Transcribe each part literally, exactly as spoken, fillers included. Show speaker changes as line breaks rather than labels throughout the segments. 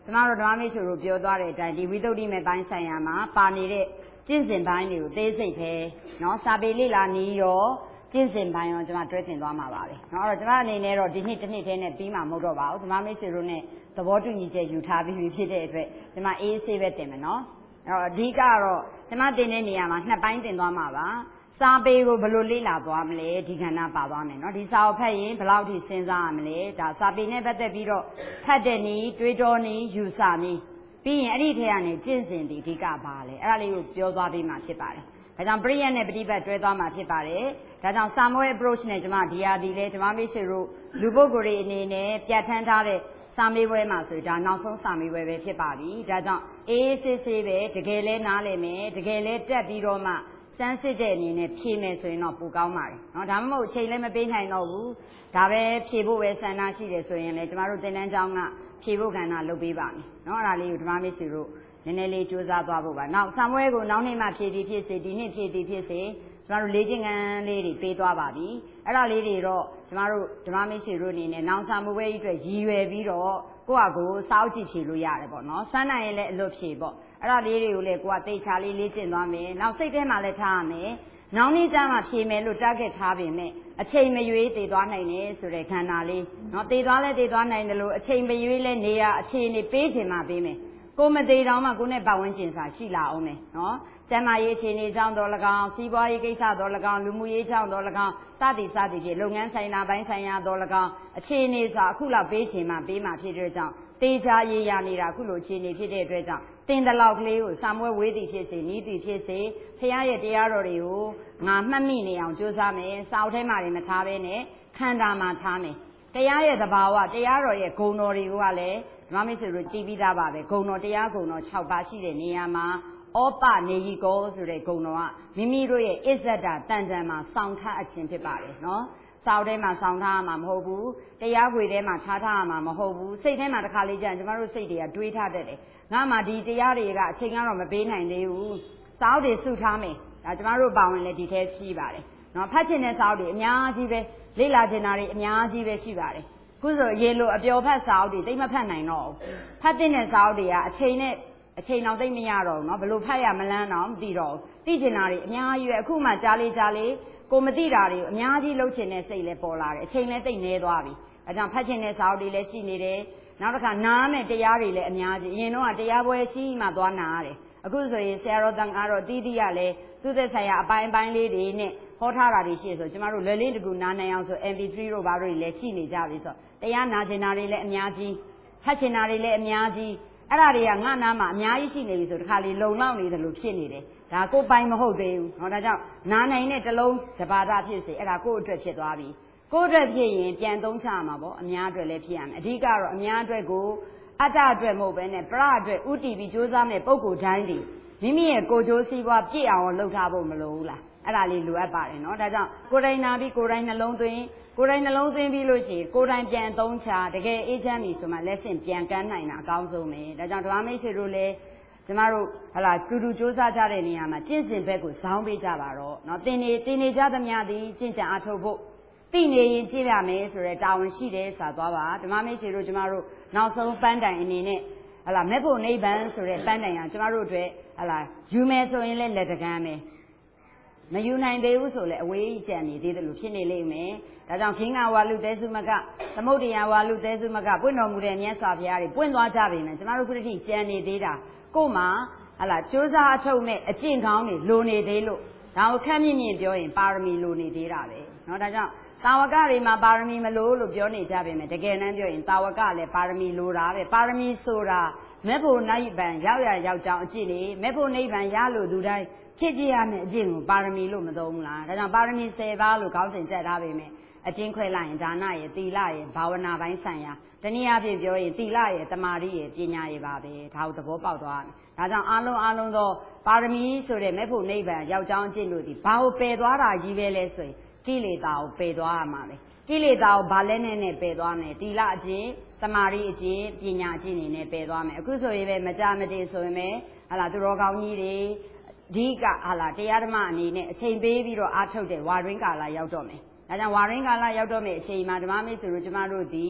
ကျမတို့ဓမ္မမိတ်ဆွေတို့ပြောသွားတဲ့အတိုင်းဒီဝိသုဒ္ဓိမဲ့ပိုင်းဆိုင်ရာမှာပါနေတဲ့ကျင့်စဉ်ပိုင်းတွေကိုသေးစိတ်ပဲနော်စာပေလေ့လာနည်းရောကျင့်စဉ်ပိုင်းရောကျမတွဲတင်သွားမှာပါပဲနော်အဲ့တော့ကျမအနေနဲ့တော့ဒီနှစ်တစ်နှစ်တည်းနဲ့ပြီးမှာမဟုတ်တော့ပါဘူးဓမ္မမိတ်ဆွေတို့နဲ့သဘောတူညီချက်ယူထားပြီးဖြစ်တဲ့အတွက်ကျမအေးဆေးပဲတင်မယ်နော်အဲ့တော့အဓိကတော့ကျမတင်တဲ့နေရာမှာနှစ်ပိုင်းတင်သွားမှာပါစာပေကိုဘယ်လိုလေ့လာသွားမလဲဒီကဏ္ဍပါသွားမယ်နော်ဒီစာအုပ်ဖတ်ရင်ဘယ်လောက်ထိစဉ်းစားရမလဲဒါစာပေနဲ့ပတ်သက်ပြီးတော့ဖတ်တဲ့နည်းတွေးတောနည်းယူဆနည်းပြီးရင်အဲ့ဒီထဲကနေကျင့်စဉ်ဒီအဓိကပါလဲအဲ့ဒါလေးကိုပြောသွားပြီးမှဖြစ်ပါတယ်ဒါကြောင့်ပရိယတ်နဲ့ပฏิပတ်တွဲသွားမှာဖြစ်ပါတယ်ဒါကြောင့် Samuel approach နဲ့ကျမဒီဟာဒီလဲကျမမိတ်ဆွေတို့လူပုဂ္ဂိုလ်တွေအနေနဲ့ပြဋ္ဌာန်းထားတဲ့စာမေးပွဲမှာဆိုဒါနောက်ဆုံးစာမေးပွဲပဲဖြစ်ပါပြီဒါကြောင့်အေးဆေးဆေးပဲတကယ်လဲနားလည်မယ်တကယ်လဲတက်ပြီးတော့မှစမ်းစစ်တဲ့အနေနဲ့ဖြေမယ်ဆိုရင်တော့ပိုကောင်းပါတယ်နော်ဒါမှမဟုတ်အချိန်လည်းမပေးနိုင်တော့ဘူးဒါပဲဖြေဖို့ပဲဆန္ဒရှိတယ်ဆိုရင်လည်းကျမတို့သင်တန်းကျောင်းကဖြေဖို့ကဏ္ဍလုပ်ပေးပါမယ်နော်အဲ့ဒါလေးကိုဓမ္မမိတ်ဆွေတို့နည်းနည်းလေးစူးစမ်းသွားဖို့ပါနောက်ဆံပွဲကိုနောက်နေ့မှဖြေသည်ဖြစ်စေဒီနေ့ဖြေသည်ဖြစ်စေကျမတို့လေ့ကျင့်ခန်းလေးတွေပေးသွားပါပြီအဲ့ဒါလေးတွေတော့ကျမတို့ဓမ္မမိတ်ဆွေတို့အနေနဲ့နောင်စာမပွဲကြီးအတွက်ရည်ရွယ်ပြီးတော့ကိုယ့်အကိုစောင့်ကြည့်ဖြေလို့ရတယ်ပေါ့နော်စမ်းနိုင်ရင်လည်းအလွတ်ဖြေပေါ့အဲ့ဒါလေးတွေကိုလည်းကိုကတိတ်ချလေးလေ့ကျင့်သွားမယ်နောက်စိတ်ထဲမှာလည်းထားရမယ်နောက်နေ့ကျမှဖြေမယ်လို့ target ထားပေမဲ့အချိန်မရွေးတည်သွားနိုင်တယ်ဆိုတဲ့ခန္ဓာလေးနော်တည်သွားလဲတည်သွားနိုင်တယ်လို့အချိန်မရွေးလဲနေရအခြေအနေပေးချင်မှပေးမယ်ကိုမသေးတောင်မှကိုနဲ့ပတ်ဝန်းကျင်စာရှိလာအောင်မယ်နော်ကျန်းမာရေးအခြေအနေကြောင့်တော့၎င်းစီးပွားရေးကိစ္စတော့၎င်းလူမှုရေးကြောင့်တော့၎င်းစသည်စသည်ဖြင့်လုပ်ငန်းဆိုင်ရာပိုင်းဆိုင်ရာတော့၎င်းအခြေအနေစာအခုလောက်ပေးချင်မှပေးမှဖြစ်တဲ့ကြောင့်တေချာရေးရနေတာအခုလိုအခြေအနေဖြစ်တဲ့အတွက်ကြောင့်တင်တလောက်ကလေးကိုစာမွဲဝေးသည်ဖြစ်စေနီးသည်ဖြစ်စေဖခင်ရဲ့တရားတော်တွေကိုငါမှတ်မိနေအောင်ကြိုးစားမယ်စာအုပ်ထဲမှာတွေမထားဘဲနဲ့ခန္ဓာမှာထားမယ်တရားရဲ့သဘာဝတရားတော်ရဲ့ဂုဏ်တော်တွေကလည်းဓမ္မမိတ်ဆွေတို့တည်ပြီးသားပါပဲဂုဏ်တော်တရားဂုဏ်တော်၆ပါးရှိတဲ့နေရာမှာဩပနေဟိကောဆိုတဲ့ဂုဏ်တော်ကမိမိတို့ရဲ့အစ္ဆဒတန်တန်မှာစောင့်ထားအခြင်းဖြစ်ပါတယ်နော်စာအုပ်ထဲမှာစောင့်ထားရမှာမဟုတ်ဘူးတရားခွေထဲမှာထားထားရမှာမဟုတ်ဘူးစိတ်ထဲမှာတစ်ခါလေးကြာရင်ကျမတို့စိတ်တွေကတွေးထားတတ်တယ်ငါမှဒီတရားတွေကအချိန်ကတော့မပေးနိုင်သေးဘူးစာအုပ်တွေစုထားမယ်ဒါကျမတို့ပါဝင်လည်းဒီထဲရှိပါတယ်နော်ဖတ်ချင်တဲ့စာအုပ်တွေအများကြီးပဲလေ့လာချင်တာတွေအများကြီးပဲရှိပါတယ်ခုဆိုရေလိုအပျော်ဖတ်စာအုပ်တွေတိတ်မဖတ်နိုင်တော့ဘူးဖတ်တဲ့စာအုပ်တွေကအချိန်နဲ့အချိန်တော့သိမရတော့ဘူးเนาะဘယ်လိုဖတ်ရမလန်းတော့မသိတော့ဘူးသိချင်တာတွေအများကြီးပဲအခုမှကြားလေးကြားလေးကိုမသိတာတွေအများကြီးလုပ်ချင်တဲ့စိတ်လည်းပေါ်လာတယ်အချိန်လည်းသိနေသွားပြီအဲကြောင့်ဖတ်ချင်တဲ့စာအုပ်တွေလည်းရှိနေတယ်နောက်တစ်ခါနားမဲ့တရားတွေလည်းအများကြီးအရင်တော့တရားပွဲရှိမှသွားနာရတယ်အခုဆိုရင်ဆရာတော်တန်အားတော်တီးတီးရလည်းသူ့သက်ဆိုင်ရာအပိုင်းပိုင်းလေးတွေနဲ့ဟောထားတာတွေရှိဆိုကျမတို့လွယ်လေးတကူနားနိုင်အောင်ဆို M P three တို့ဘာတို့တွေလည်းရှိနေကြပြီဆိုတရားနာကျင်တာတွေလည်းအများကြီးဖတ်ချင်တာတွေလည်းအများကြီးအဲ့ဒါတွေကငါနာမှာအများကြီးရှိနေပြီဆိုတခါလေလုံလောက်နေတယ်လို့ဖြစ်နေတယ်ဒါကိုပိုင်မဟုတ်သေးဘူးเนาะဒါကြောင့်နာနိုင်တဲ့တလုံးတပါဒဖြစ်စေအဲ့ဒါကိုယ့်အတွက်ဖြစ်သွားပြီကိုယ့်အတွက်ဖြစ်ရင်ပြန်သုံးချရမှာပေါ့အများအတွက်လည်းဖြစ်ရမယ်အဓိကတော့အများအတွက်ကိုအတ္တအတွက်မဟုတ်ဘဲနဲ့ပရအတွက်ဥတည်ပြီးကြိုးစားမဲ့ပုံကိုယ်တိုင်းဒီမိမိရဲ့ကိုယ်ကျိုးစီးပွားပြည့်အောင်လုပ်ထားဖို့မလိုဘူးလားအဲ့ဒါလေးလိုအပ်ပါတယ်เนาะဒါကြောင့်ကိုယ်တိုင်နာပြီးကိုယ်တိုင်နှလုံးသွင်းကိုယ်တိုင်နှလုံးသွင်းပြီးလို့ရှိရင်ကိုယ်တိုင်ပြန်သုံးချတကယ်အေးချမ်းပြီဆိုမှလက်ဆင့်ပြန်ကမ်းနိုင်တာအကောင်းဆုံးပဲဒါကြောင့်ဓမ္မမိတ်ဆွေတို့လည်းကျမတို့ဟလာတူတူစူးစမ်းကြတဲ့နေရာမှာကျင့်စဉ်ဘက်ကိုဇောင်းပေးကြပါတော့เนาะတင်နေတင်နေကြသမျှသည်ကျင့်ကြံအားထုတ်ဖို့သိနေရင်ကြည့်ရမယ်ဆိုတဲ့တာဝန်ရှိတယ်ဆိုတာသွားပါဓမ္မမိတ်ဆွေတို့ကျမတို့နောက်ဆုံးပန်းတိုင်အနေနဲ့ဟလာမဲ့ဖို့နိဗ္ဗာန်ဆိုတဲ့ပန်းတိုင်ဟာကျမတို့အတွက်ဟလာယူမယ်ဆိုရင်လည်းလက်တကမ်းပဲမယူနိုင်သေးဘူးဆိုလည်းအဝေးကြံနေသေးတယ်လို့ဖြစ်နေလိမ့်မယ်ဒါကြောင့်ခင်းကဝါလူသေးစုမကသမုဒ္ဒရာဝါလူသေးစုမကပွင့်တော်မူတဲ့မြတ်စွာဘုရားတွေပွင့်သွားကြပြီမယ်ကျမတို့ခုတည်းကြံနေသေးတာကို့မှာဟလာကြိုးစားအထုတ်မဲ့အကျင့်ကောင်းတွေလိုနေသေးလို့ဒါကိုခက်မြင့်မြင့်ပြောရင်ပါရမီလိုနေသေးတာပဲเนาะဒါကြောင့်တာဝကတွေမှာပါရမီမလိုလို့ပြောနေကြပြီမယ်တကယ်တမ်းပြောရင်တာဝကလည်းပါရမီလိုတာပဲပါရမီဆိုတာမဲ့ဖို့နိဗ္ဗာန်ရောက်ရရောက်ကြောင်းအကျင့်နေမဲ့ဖို့နိဗ္ဗာန်ရလို့သူတိုင်းဖြစ်ကြရမယ့်အကျင့်ကိုပါရမီလို့မသုံးဘူးလားဒါကြောင့်ပါရမီ၁၀ပါးလို့ခေါင်းစဉ်တက်ထားပေမဲ့အကျင့်ခွဲလိုက်ရင်ဒါနရဲ့သီလရဲ့ဘာဝနာပိုင်းဆိုင်ရာတနည်းအားဖြင့်ပြောရင်သီလရဲ့တမာတိရဲ့ပညာရဲ့ပါပဲဒါကိုသဘောပေါက်သွားတယ်ဒါကြောင့်အားလုံးအားလုံးသောပါရမီဆိုတဲ့မဲ့ဖို့နိဗ္ဗာန်ရောက်ကြောင်းအကျင့်တို့ဒီဘာကိုပယ်သွားတာကြီးပဲလဲဆိုရင်ကိလေသာကိုပယ်သွားရမှာပဲကိလေသာကိုဘာလဲနဲ့နဲ့ပယ်သွားမယ်သီလအကျင့်တမာတိအကျင့်ပညာအကျင့်တွေနဲ့ပယ်သွားမယ်အခုဆိုရင်ပဲမကြမတည်ဆိုရင်ပဲဟာလာသူတော်ကောင်းကြီးတွေဒီကဟာလာတရားဓမ္မအနေနဲ့အချိန်ပေးပြီးတော့အားထုတ်တဲ့ဝါရင်းကာလရောက်တော့မယ်ဒါကြောင့်ဝါရင်းကာလရောက်တော့မယ့်အချိန်မှာဓမ္မမိတ်ဆွေတို့ကျမတို့ဒီ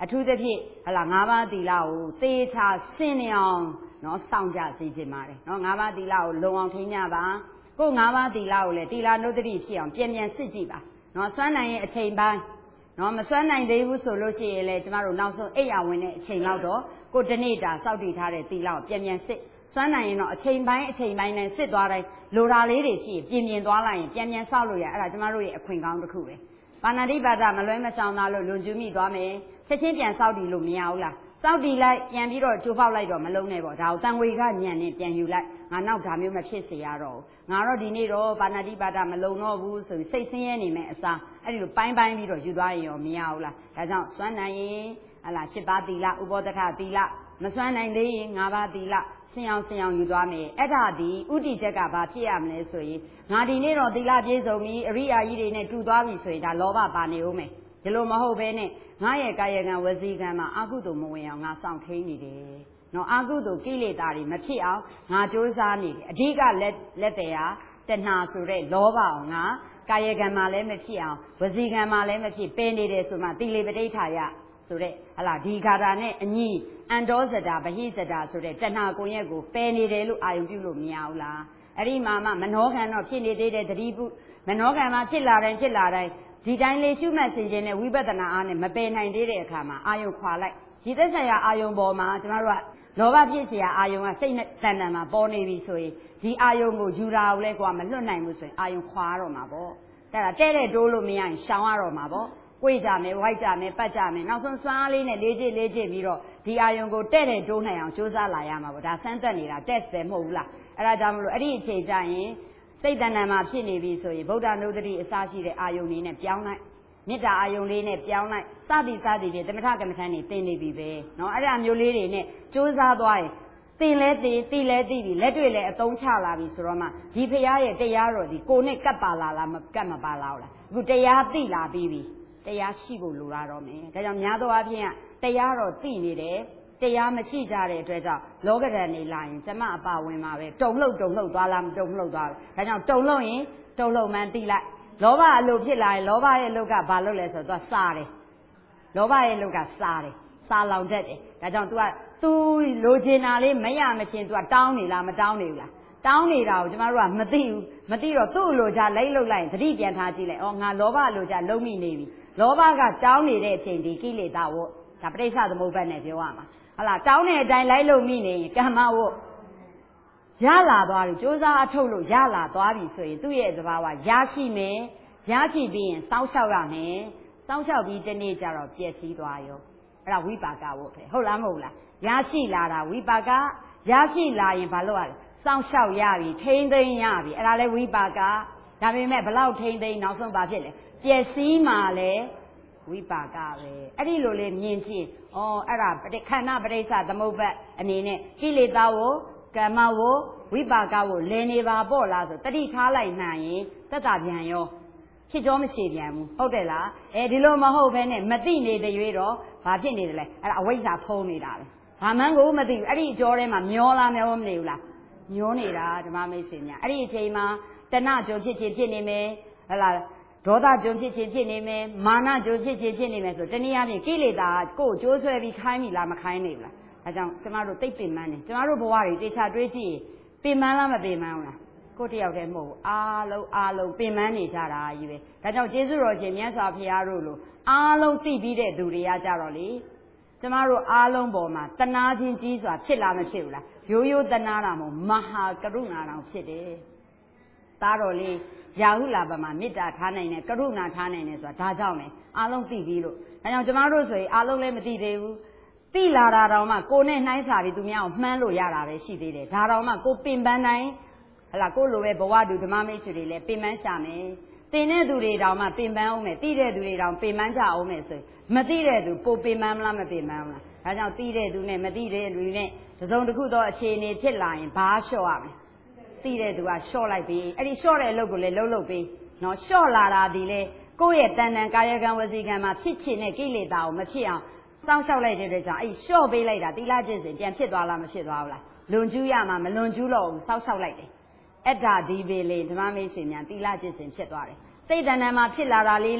အထူးသဖြင့်ဟလာငါးပါးသီလကိုသေချာစင်နေအောင်နော်စောင့်ကြစေချင်ပါတယ်နော်ငါးပါးသီလကိုလုံအောင်ထိန်းကြပါကိုငါးပါးသီလကိုလည်းသီလနုဒ္ဓတိဖြစ်အောင်ပြန်ပြန်စစ်ကြည့်ပါနော်စွမ်းနိုင်ရဲ့အချိန်ပိုင်းနော်မစွမ်းနိုင်သေးဘူးဆိုလို့ရှိရင်လည်းကျမတို့နောက်ဆုံးအိပ်ယာဝင်တဲ့အချိန်လောက်တော့ကိုတနေ့တာစောင့်တည်ထားတဲ့သီလကိုပြန်ပြန်စစ်စွမ်းနိုင်ရင်တော့အချိန်ပိုင်းအချိန်ပိုင်းနဲ့စစ်သွားတိုင်းလိုတာလေးတွေရှိရင်ပြင်ပြင်သွားလိုက်ရင်ပြန်ပြန်ဆောက်လို့ရအဲ့ဒါကျမတို့ရဲ့အခွင့်ကောင်းတစ်ခုပဲပါဏာတိပါဒမလွဲမရှောင်သားလို့လွန်ကျူးမိသွားမယ်ချက်ချင်းပြန်ဆောက်တည်လို့မရဘူးလားစောက်တီလိုက်ပြန်ပြီးတော့ကျိုးပေါက်လိုက်တော့မလုံးနဲ့ပေါ့ဒါကိုတန်ဝေကညံနဲ့ပြန်ယူလိုက်ငါနောက်ဒါမျိုးမဖြစ်စေရတော့ဘူးငါတော့ဒီနေ့တော့ပါဏာတိပါဒမလုံးတော့ဘူးဆိုပြီးစိတ်ဆင်းရဲနေမယ်အစားအဲ့ဒီလိုပိုင်းပိုင်းပြီးတော့ယူသွားရင်ရောမရဘူးလားဒါကြောင့်စွမ်းနိုင်ရင်ဟလာ၈ပါးသီလဥပောတထသီလမစွမ်းနိုင်သေးရင်၅ပါးသီလဆင်အောင်ဆင်အောင်ယူသွားမယ်အဲ့ဒါဒီဥတီချက်ကဘာဖြစ်ရမလဲဆိုရင်ငါဒီနေ့တော့သီလပြည့်စုံပြီအရိယာကြီးတွေနဲ့တူသွားပြီဆိုရင်ဒါလောဘပါနေဦးမယ်ဒီလိုမဟုတ်ဘဲနဲ့ငါရဲ့ကာယကံဝစီကံမှာအကုသိုလ်မဝင်အောင်ငါစောင့်ထိန်နေတယ်နော်အကုသိုလ်ကိလေသာတွေမဖြစ်အောင်ငါကြိုးစားနေတယ်အဓိကလက်လက်တရားတဏှာဆိုတဲ့လောဘအောင်ငါကာယကံမှာလည်းမဖြစ်အောင်ဝစီကံမှာလည်းမဖြစ်ပင်နေတယ်ဆိုမှတိလေပဋိဋ္ဌာယဆိုတဲ့ဟလာဒီခါတာနဲ့အညီအန္တောဇတာဗဟိဇတာဆိုတဲ့တဏှာကိုရက်ကိုပယ်နေတယ်လို့အာယုံပြုလို့မရဘူးလားအဲ့ဒီမှာမှမနောကံတော့ဖြစ်နေသေးတယ်တတိပုမနောကံမှာဖြစ်လာတိုင်းဖြစ်လာတိုင်းဒီတိုင်းလေးရှုမှတ်သိခြင်းနဲ့ဝိပဿနာအားနဲ့မပယ်နိုင်သေးတဲ့အခါမှာအာယုံခွာလိုက်ဒီသက်ဆိုင်ရာအာယုံပေါ်မှာကျမတို့ကလောဘဖြစ်เสียအာယုံကစိတ်နဲ့တန်တန်မှာပေါ်နေပြီဆိုရင်ဒီအာယုံကိုယူတာကိုလည်းကွာမလွတ်နိုင်ဘူးဆိုရင်အာယုံခွာတော့မှာပေါ့အဲ့ဒါတဲ့တဲ့တိုးလို့မရရင်ရှောင်ရတော့မှာပေါ့ကိုယ်ကြမယ်ဝိုက်ကြမယ်ပတ်ကြမယ်နောက်ဆုံးစွမ်းအားလေးနဲ့လေးချစ်လေးချစ်ပြီးတော့ဒီအာယုံကိုတဲ့တဲ့တိုးနိုင်အောင်ကြိုးစားလာရမှာပေါ့ဒါစမ်းသက်နေတာတက်ပဲမဟုတ်ဘူးလားအဲ့ဒါကြောင့်မလို့အဲ့ဒီအချိန်ကျရင်စိတ်တဏ္ဍာမှာဖြစ်နေပြီဆိုရင်ဗုဒ္ဓနုဒ္ဓတိအစရှိတဲ့အာယုန်လေးနဲ့ပြောင်းလိုက်မေတ္တာအာယုန်လေးနဲ့ပြောင်းလိုက်စသည်စသည်ဖြင့်သမထကမ္မထန်နေသင်နေပြီပဲเนาะအဲ့ဒါမျိုးလေးတွေနဲ့ကြိုးစားသွားရင်သင်လဲသိသိလဲသိပြီလက်တွေ့လဲအသုံးချလာပြီဆိုတော့မှဒီဖရာရဲ့တရားတော်ဒီကိုနဲ့ကပ်ပါလာလားမကပ်မပါလားဟုတ်လားအခုတရားသိလာပြီးပြီတရားရှိဖို့လိုလာတော့မယ်ဒါကြောင့်များသောအားဖြင့်တရားတော်သိနေတယ်တရားမရှိကြတဲ့အတွက်ကြောင့်လောကဓာတ်နေလာရင်ကျမအပါဝင်မှာပဲတုံလှုပ်တုံလှုပ်သွားလားမတုံလှုပ်သွားဘူးဒါကြောင့်တုံလှုပ်ရင်တုံလှုပ်မှန်းသိလိုက်လောဘအလိုဖြစ်လာရင်လောဘရဲ့လုတ်ကဘာလုပ်လဲဆိုတော့သူကစားတယ်လောဘရဲ့လုတ်ကစားတယ်စားလောင်တတ်တယ်ဒါကြောင့် तू က तू လိုချင်တာလေးမရမချင်း तू ကတောင်းနေလားမတောင်းနေဘူးလားတောင်းနေတာကိုကျမတို့ကမသိဘူးမသိတော့သူ့လိုချလိုက်လုတ်လိုက်ရင်သတိပြန်ထားကြည့်လိုက်ဩငါလောဘလိုချလုံးမိနေပြီလောဘကတောင်းနေတဲ့အချိန်ဒီကိလေသာဝတ်ဒါပဋိစ္စသမုပ္ပါဒ်နဲ့ပြောရမှာဟုတ်လားတောင်းတဲ့အတိုင်းလိုက်လို့မိနေရင်ကမ္မဝတ်ရလာသွားပြီစ조사အထုတ်လို့ရလာသွားပြီဆိုရင်သူ့ရဲ့သဘာဝရရှိမယ်ရရှိပြီးရင်စောင့်ရှောက်ရမယ်စောင့်ရှောက်ပြီးတနေ့ကျတော့ပြည့်စည်သွားရောအဲ့ဒါဝိပါကဝတ်ပဲဟုတ်လားမဟုတ်လားရရှိလာတာဝိပါကရရှိလာရင်ဘာလုပ်ရလဲစောင့်ရှောက်ရပြီထိမ့်သိမ့်ရပြီအဲ့ဒါလဲဝိပါကဒါပေမဲ့ဘလောက်ထိမ့်သိမ့်နောက်ဆုံးဘာဖြစ်လဲပြည့်စည်မှလဲဝိပါကပဲအဲ့ဒီလိုလေးမြင်ကြည့်ဩအဲ့ဒါခန္ဓာပရိစ္ဆသမုပ္ပါဒ်အနေနဲ့ကိလေသာကိုကမ္မဝဝိပါကဝလည်နေပါပေါ့လားဆိုတတိထားလိုက်နိုင်ရင်သက်တာပြန်ရောဖြစ်ကြောမရှိပြန်ဘူးဟုတ်တယ်လားအဲဒီလိုမဟုတ်ဘဲနဲ့မသိနေတဲ့ရွေးတော့ဘာဖြစ်နေတယ်လဲအဲ့ဒါအဝိဇ္ဇာဖုံးနေတာပဲဘာမှန်းကိုမသိဘူးအဲ့ဒီအကျော်ထဲမှာမျောလားမျောမနေဘူးလားမျောနေတာဓမ္မမိတ်ဆွေများအဲ့ဒီအချိန်မှာတဏှကြုံဖြစ်ခြင်းဖြစ်နေမယ်ဟလာဒေါသကြုံဖြစ်ခြင်းဖြစ်နေမယ်မာနကြုံဖြစ်ခြင်းဖြစ်နေမယ်ဆိုတနည်းအားဖြင့်ကိလေသာကိုယ်ကြိုးဆွဲပြီးခိုင်းပြီလားမခိုင်းနေဘူးလားဒါကြောင့်ကျမတို့သိပ်ပင်ပန်းနေကျမတို့ဘဝတွေတေချာတွေးကြည့်ပင်ပန်းလားမပင်ပန်းဘူးလားကိုတယောက်တည်းမဟုတ်ဘူးအားလုံးအားလုံးပင်ပန်းနေကြတာကြီးပဲဒါကြောင့်ကျေးဇူးတော်ရှင်မြတ်စွာဘုရားတို့လိုအားလုံးသိပြီးတဲ့သူတွေကကြတော့လေကျမတို့အားလုံးပေါ်မှာတနာခြင်းကြီးစွာဖြစ်လားမဖြစ်ဘူးလားရိုးရိုးတနာတာမဟုတ်မဟာကရုဏာတော်ဖြစ်တယ်သားတော်လေးရာဟုလာပမှာမေတ္တာထားနိုင်တယ်ကရုဏာထားနိုင်တယ်ဆိုတာဒါကြောင့်လေအားလုံးသိပြီးလို့ဒါကြောင့်ကျမတို့ဆိုရင်အားလုံးလည်းမသိသေးဘူးသိလာတာတော့မှကိုနဲ့နှိုင်းစာပြီးသူများကိုမှန်းလို့ရတာပဲရှိသေးတယ်ဒါတော့မှကိုပင်ပန်းနိုင်ဟလာကိုလိုပဲဘဝတူဓမ္မမိတ်ဆွေတွေလည်းပင်ပန်းရှာမယ်သင်တဲ့သူတွေတောင်မှပင်ပန်းအောင်မယ်သိတဲ့သူတွေတောင်ပင်ပန်းကြအောင်မယ်ဆိုရင်မသိတဲ့သူပိုပင်ပန်းမလားမပင်ပန်းဘူးလားဒါကြောင့်သိတဲ့သူနဲ့မသိတဲ့လူနဲ့တစုံတစ်ခုသောအခြေအနေဖြစ်လာရင်ဘာလျှော့ရမလဲသိတဲ့သူကလျှော့လိုက်ပြီအဲ့ဒီလျှော့တဲ့အလုပ်ကိုလည်းလှုပ်လှုပ်ပြီးနော်လျှော့လာတာဒီလေကိုယ့်ရဲ့တန်တန်ကာယကံဝစီကံမှာဖြစ်ချင်တဲ့ကိလေသာကိုမဖြစ်အောင်စောင့်ရှောက်လိုက်တဲ့အတွက်ကြောင့်အဲ့လျှော့ပေးလိုက်တာသီလကျင့်စဉ်ပြန်ဖြစ်သွားလားမဖြစ်သွားဘူးလားလွန်ကျူးရမှာမလွန်ကျူးတော့ဘူးစောင့်ရှောက်လိုက်တယ်အဲ့ဒါဒီပဲလေဓမ္မမိတ်ဆွေများသီလကျင့်စဉ်ဖြစ်သွားတယ်စိတ်တဏ္ဍာမှာဖြစ်လာတာလေးလေ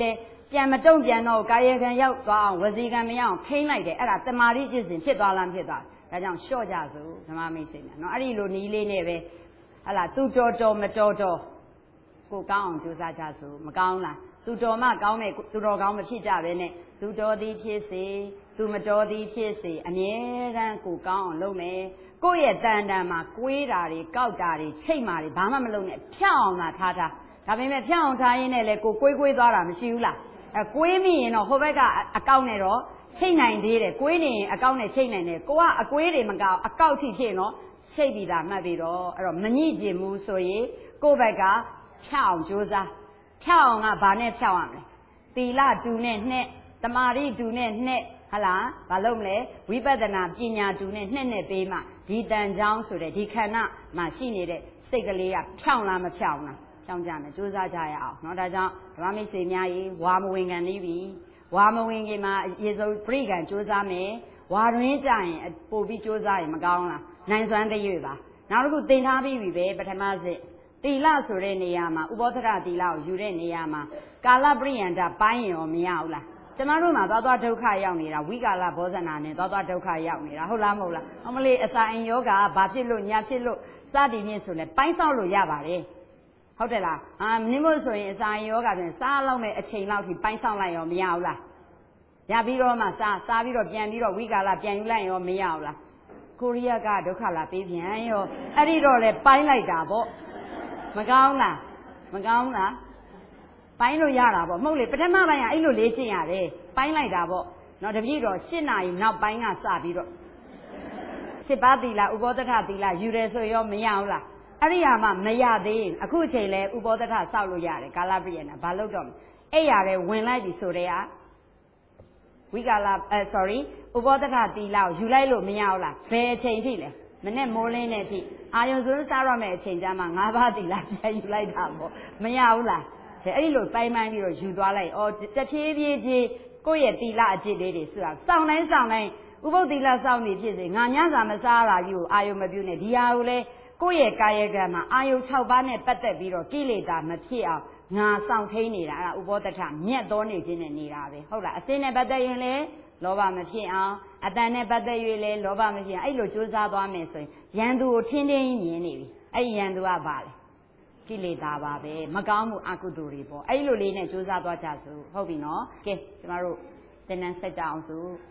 ပြန်မတုံ့ပြန်တော့ကာယကံရောက်သွားအောင်ဝစီကံမရအောင်ထိမ့်လိုက်တယ်အဲ့ဒါတမာတိကျင့်စဉ်ဖြစ်သွားလားဖြစ်သွားဒါကြောင့်လျှော့ကြစို့ဓမ္မမိတ်ဆွေများနော်အဲ့ဒီလိုနီးလေးနဲ့ပဲဟလာသူတော်တော်မတော်တော်ကိုကောင်းအောင်ကြိုးစားကြစို့မကောင်းလားသူတော်မှကောင်းတဲ့သူတော်ကောင်းမဖြစ်ကြပဲနဲ့သူတော်သည်ဖြစ်စေသူမတော်သည်ဖြစ်စေအမြဲတမ်းကိုကောင်းအောင်လုပ်မယ်ကိုယ့်ရဲ့တန်တန်မှာကွေးတာတွေကောက်တာတွေချိတ်မာတွေဘာမှမလုပ်နဲ့ဖြောင်းအောင်သာထားထားဒါပေမဲ့ဖြောင်းအောင်ထားရင်းနဲ့လေကိုကွေးကွေးသွားတာမရှိဘူးလားအဲကွေးမိရင်တော့ဟိုဘက်ကအကောက်နဲ့တော့ချိတ်နိုင်သေးတယ်ကွေးနေရင်အကောက်နဲ့ချိတ်နိုင်တယ်ကိုကအကွေးတွေမကောက်အကောက်ထိဖြစ်နော်ချိတ်ပြီးသားမှတ်ပြီးတော့အဲ့တော့မညှိကျင်ဘူးဆိုရင်ကိုယ့်ဘက်ကဖြောင်းအောင်ကြိုးစားဖြောင်းအောင်ကဘာနဲ့ဖြောင်းရမလဲသီလတူနဲ့နှစ်တမာရီတူနဲ့နှစ်ဟလားဘာလို့မလဲဝိပဿနာပညာတူနဲ့နှစ်နဲ့ပေးမှဒီတန်ချောင်းဆိုတဲ့ဒီခန္ဓာမှာရှိနေတဲ့စိတ်ကလေးကဖြောင်းလားမဖြောင်းလားဖြောင်းကြမယ်ကြိုးစားကြရအောင်เนาะဒါကြောင့်ဓမ္မမိတ်ဆွေများကြီးဝါမဝင်ကန်နေပြီဝါမဝင်ခင်မှာအရင်ဆုံးပြိကံကြိုးစားမယ်ဝါရင်းကြရင်ပို့ပြီးကြိုးစားရင်မကောင်းလားနိုင်စွမ်းတရွေ့ပါနောက်တစ်ခုသင်ထားပြီးပြီပဲပထမစစ်သီလဆိုတဲ့နေရာမှာဥပောသရသီလကိုယူတဲ့နေရာမှာကာလပရိယန္တပိုင်းရင်ရောမရဘူးလားကျမတို့မှာသွားသွားဒုက္ခရောက်နေတာဝိကာလဘောဇနာနဲ့သွားသွားဒုက္ခရောက်နေတာဟုတ်လားမဟုတ်လားအမလေးအစာအိမ်ယောဂဘာဖြစ်လို့ညာဖြစ်လို့စသည်ဖြင့်ဆိုလဲပိုင်းဆောက်လို့ရပါတယ်ဟုတ်တယ်လားအာမင်းမို့ဆိုရင်အစာအိမ်ယောဂပြန်စားလောက်မဲ့အချိန်လောက်ထိပိုင်းဆောက်လိုက်ရောမရဘူးလားရပြီးတော့မှစားစားပြီးတော့ပြန်ပြီးတော့ဝိကာလပြန်ယူလိုက်ရောမရဘူးလားကိုရီးယားကဒုက္ခလာပေးပြန်ရောအဲ့ဒီတော့လဲပိုင်းလိုက်တာပေါ့မကောင်းလားမကောင်းလားပိုင်းလို့ရတာပေါ့မဟုတ်လေပထမပိုင်းကအဲ့လိုလေးကျင့်ရတယ်ပိုင်းလိုက်တာပေါ့နော်တပည့်တော်၈နာရီနောက်ပိုင်းကစပြီးတော့စစ်ပါသီလဥပောသထသီလယူတယ်ဆိုရောမရဘူးလားအဲ့ဒီဟာမှမရသေးရင်အခုချိန်လဲဥပောသထစောက်လို့ရတယ်ကာလပြည့်နာဘာလို့တော့အဲ့ရလဲဝင်လိုက်ပြီဆိုတဲ့ဟာဝိကာလအဲ sorry ဥပောသထသီလကိုယူလိုက်လို့မရဘူးလားဘယ်အချိန်ထိလဲမနဲ့မိုးလင်းတဲ့အထိအာယုံစွန်းစားရမယ့်အချိန်ကျမှ၅ပါးသီလပြန်ယူလိုက်တာပေါ့မရဘူးလားအဲ့ဒီလိုပိုင်းပိုင်းပြီးတော့ယူသွားလိုက်အော်တဖြည်းဖြည်းချင်းကိုယ့်ရဲ့သီလအကျင့်လေးတွေဆိုတာစောင့်တိုင်းစောင့်တိုင်းဥပုသ်သီလစောင့်နေဖြစ်စေငါညစာမစားရကြီးကိုအာယုံမပြုနဲ့ဒီဟာကိုလေကိုယ့်ရဲ့ကာယကံမှာအာယုံ၆ပါးနဲ့ပတ်သက်ပြီးတော့ကိလေသာမဖြစ်အောင်ငါစောင့်ထိန်နေတာအဲ့ဒါဥပောသထမြတ်တော်နေခြင်းနဲ့နေတာပဲဟုတ်လားအစင်းနဲ့ပတ်သက်ရင်လေလောဘမဖြစ်အောင်အတန်နဲ့ပတ်သက်၍လေလောဘမဖြစ်အောင်အဲ့လိုကြိုးစားသွားမယ်ဆိုရင်ရန်သူကိုထင်းထင်းမြင်နေပြီအဲ့ဒီရန်သူကဘာလဲကိလေသာပါပဲမကောင်းမှုအကုသိုလ်တွေပေါ့အဲ့လိုလေးနဲ့ကြိုးစားသွားကြစို့ဟုတ်ပြီနော်ကဲကျမတို့သင်္นานဆက်ကြအောင်စို့